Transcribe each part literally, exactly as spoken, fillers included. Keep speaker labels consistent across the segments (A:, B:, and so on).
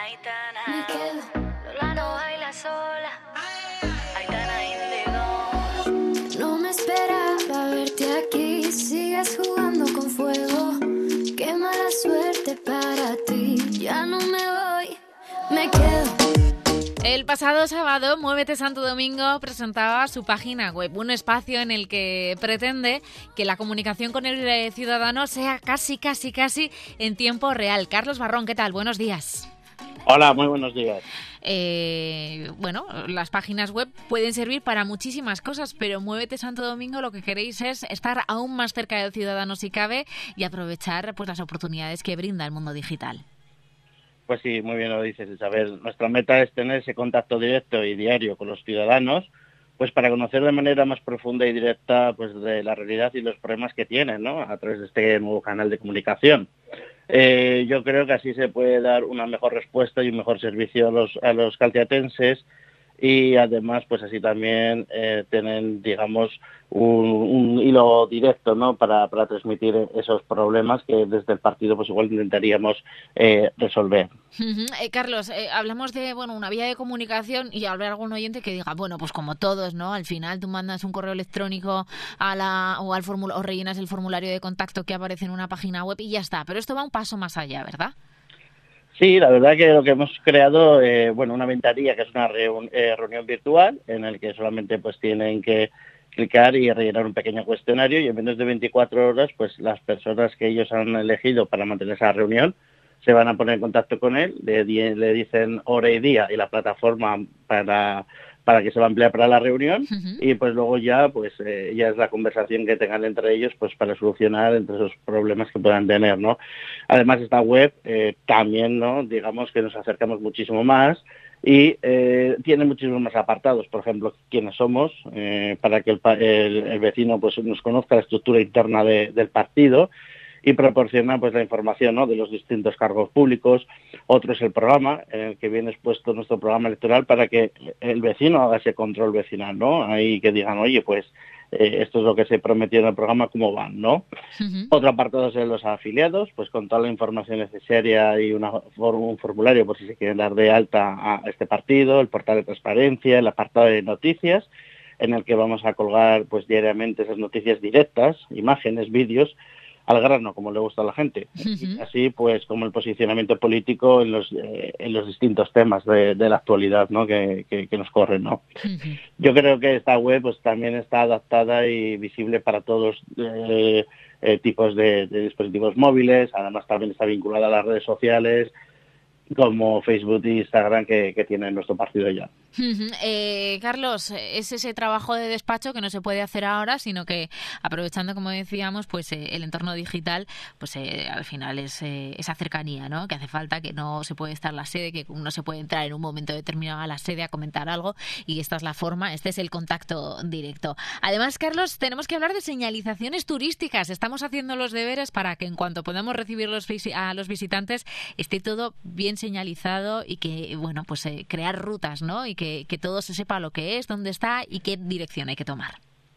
A: Aitana. Me quedo, Lola no baila sola. Aitana Índigo. No me esperaba verte aquí, sigues jugando con fuego. Qué mala suerte para ti, ya no me voy, me quedo.
B: El pasado sábado, Muévete Santo Domingo presentaba su página web, un espacio en el que pretende que la comunicación con el ciudadano sea casi, casi, casi en tiempo real. Carlos Barrón, ¿qué tal? Buenos días.
C: Hola, muy buenos días.
B: Eh, bueno, las páginas web pueden servir para muchísimas cosas, pero Muévete Santo Domingo lo que queréis es estar aún más cerca del ciudadano si cabe y aprovechar pues las oportunidades que brinda el mundo digital.
C: Pues sí, muy bien lo dices, Isabel. Nuestra meta es tener ese contacto directo y diario con los ciudadanos, pues para conocer de manera más profunda y directa pues de la realidad y los problemas que tienen, ¿no? A través de este nuevo canal de comunicación. Eh, yo creo que así se puede dar una mejor respuesta y un mejor servicio a los a los caltiatenses y además pues así también eh, tienen digamos un, un hilo directo, ¿no? para, para transmitir esos problemas que desde el partido pues igual intentaríamos eh, resolver.
B: Uh-huh. eh, Carlos, eh, hablamos de bueno una vía de comunicación y habrá algún oyente que diga bueno pues como todos, ¿no? Al final tú mandas un correo electrónico a la o al formulario o rellenas el formulario de contacto que aparece en una página web y ya está, pero esto va un paso más allá, ¿verdad?
C: Sí, la verdad que lo que hemos creado, eh, bueno, una ventanilla que es una reun- eh, reunión virtual en el que solamente pues tienen que clicar y rellenar un pequeño cuestionario y en menos de veinticuatro horas pues las personas que ellos han elegido para mantener esa reunión se van a poner en contacto con él, le, di- le dicen hora y día y la plataforma para para que se va a emplear para la reunión uh-huh. y pues luego ya pues eh, ya es la conversación que tengan entre ellos pues para solucionar entre esos problemas que puedan tener, ¿no? Además esta web eh, también, ¿no? Digamos que nos acercamos muchísimo más y eh, tiene muchísimos más apartados, por ejemplo, quiénes somos, eh, para que el, el, el vecino pues nos conozca la estructura interna de, del partido y proporciona pues la información, ¿no? de los distintos cargos públicos. Otro es el programa, en el que viene expuesto nuestro programa electoral para que el vecino haga ese control vecinal, ¿no? Ahí que digan, oye, pues eh, esto es lo que se prometió en el programa, ¿cómo van, no? Uh-huh. Otro apartado es de los afiliados, pues con toda la información necesaria y una, un formulario por si se quieren dar de alta a este partido, el portal de transparencia, el apartado de noticias, en el que vamos a colgar pues diariamente esas noticias directas, imágenes, vídeos, al grano, como le gusta a la gente. Uh-huh. Así, pues, como el posicionamiento político en los eh, en los distintos temas de, de la actualidad, ¿no? Que, que, que nos corren, ¿no? Uh-huh. Yo creo que esta web, pues, también está adaptada y visible para todos eh, eh, tipos de, de dispositivos móviles. Además, también está vinculada a las redes sociales, como Facebook e Instagram que, que tiene nuestro partido ya.
B: Uh-huh. Eh, Carlos, es ese trabajo de despacho que no se puede hacer ahora, sino que aprovechando, como decíamos, pues eh, el entorno digital, pues eh, al final es eh, esa cercanía, ¿no? Que hace falta, que no se puede estar en la sede, que no se puede entrar en un momento determinado a la sede a comentar algo y esta es la forma, este es el contacto directo. Además, Carlos, tenemos que hablar de señalizaciones turísticas. Estamos haciendo los deberes para que en cuanto podamos recibir los, a los visitantes esté todo bien señalizado y que, bueno, pues eh, crear rutas, ¿no? Y que Que, que todo se sepa lo que es, dónde está y qué dirección hay que tomar.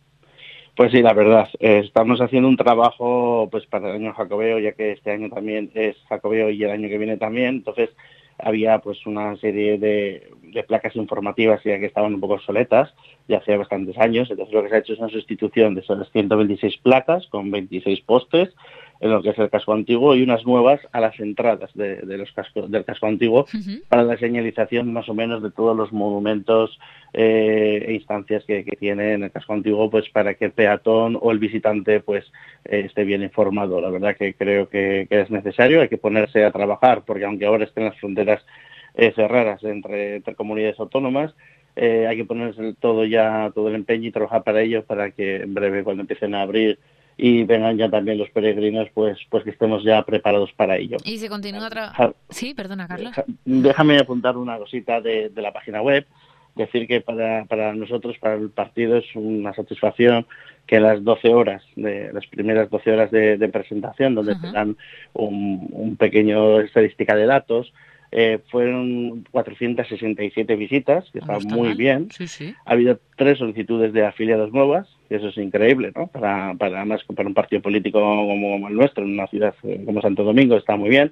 C: Pues sí, la verdad, eh, estamos haciendo un trabajo pues para el año Jacobeo, ya que este año también es Jacobeo y el año que viene también, entonces había pues una serie de, de placas informativas ya que estaban un poco obsoletas, ya hace bastantes años, entonces lo que se ha hecho es una sustitución de esas ciento veintiséis placas con veintiséis postes en lo que es el casco antiguo y unas nuevas a las entradas de, de los cascos del casco antiguo uh-huh. para la señalización más o menos de todos los monumentos eh, e instancias que, que tiene en el casco antiguo, pues para que el peatón o el visitante pues eh, esté bien informado. La verdad que creo que, que es necesario, hay que ponerse a trabajar porque aunque ahora estén las fronteras eh, cerradas entre, entre comunidades autónomas, eh, hay que ponerse todo ya, todo el empeño y trabajar para ello para que en breve cuando empiecen a abrir y vengan ya también los peregrinos, pues pues que estemos ya preparados para ello.
B: Y se continúa tra- Sí, perdona, Carlos.
C: Déjame apuntar una cosita de, de la página web. Decir que para, para nosotros, para el partido, es una satisfacción que las doce horas, de las primeras doce horas de, de presentación, donde uh-huh. te dan un, un pequeño estadística de datos, Eh, fueron cuatrocientas sesenta y siete visitas, que está, no está muy mal. bien.
B: Sí, sí.
C: Ha habido tres solicitudes de afiliados nuevas, que eso es increíble, ¿no? Para, para además para un partido político como el nuestro, en una ciudad como Santo Domingo, está muy bien.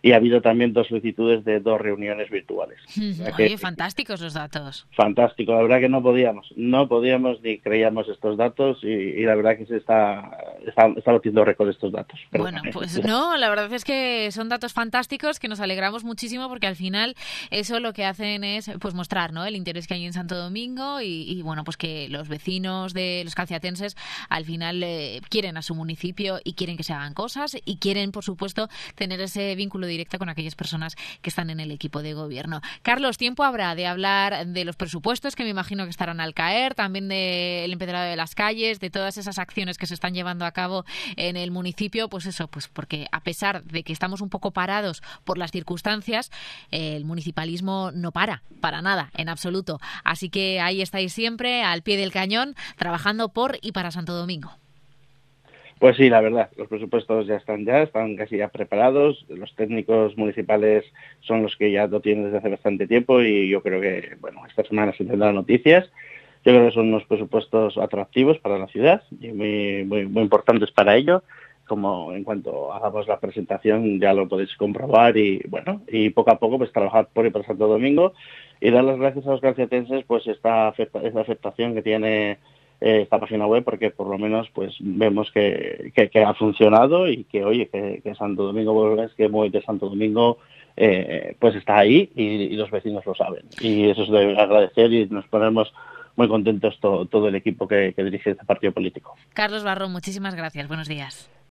C: y ha habido también dos solicitudes de dos reuniones virtuales.
B: Oye, que, fantásticos los datos.
C: Fantástico, la verdad que no podíamos, no podíamos ni creíamos estos datos y, y la verdad que se está, está, está batiendo récord estos datos.
B: Bueno, pues no, la verdad es que son datos fantásticos que nos alegramos muchísimo porque al final eso lo que hacen es pues mostrar, ¿no?, el interés que hay en Santo Domingo y, y bueno, pues que los vecinos de los calciatenses al final eh, quieren a su municipio y quieren que se hagan cosas y quieren, por supuesto, tener ese vínculo directo con aquellas personas que están en el equipo de gobierno. Carlos, tiempo habrá de hablar de los presupuestos que me imagino que estarán al caer, también del empedrado de las calles, de todas esas acciones que se están llevando a cabo en el municipio, pues eso, pues porque a pesar de que estamos un poco parados por las circunstancias, eh, el municipalismo no para, para nada, en absoluto. Así que ahí estáis siempre, al pie del cañón, trabajando por y para Santo Domingo.
C: Pues sí, la verdad, los presupuestos ya están ya, están casi ya preparados, los técnicos municipales son los que ya lo tienen desde hace bastante tiempo y yo creo que, bueno, esta semana se tendrán noticias. Yo creo que son unos presupuestos atractivos para la ciudad y muy, muy, muy importantes para ello. Como en cuanto hagamos la presentación ya lo podéis comprobar y, bueno, y poco a poco pues trabajar por y para Santo Domingo y dar las gracias a los calciatenses pues esta, esta aceptación que tiene Eh, esta página web, porque por lo menos pues vemos que, que, que ha funcionado y que oye que, que Santo Domingo es que muy de Santo Domingo eh, pues está ahí y, y los vecinos lo saben y eso es de agradecer y nos ponemos muy contentos todo, todo el equipo que, que dirige este partido político.
B: Carlos Barro, muchísimas gracias, buenos días.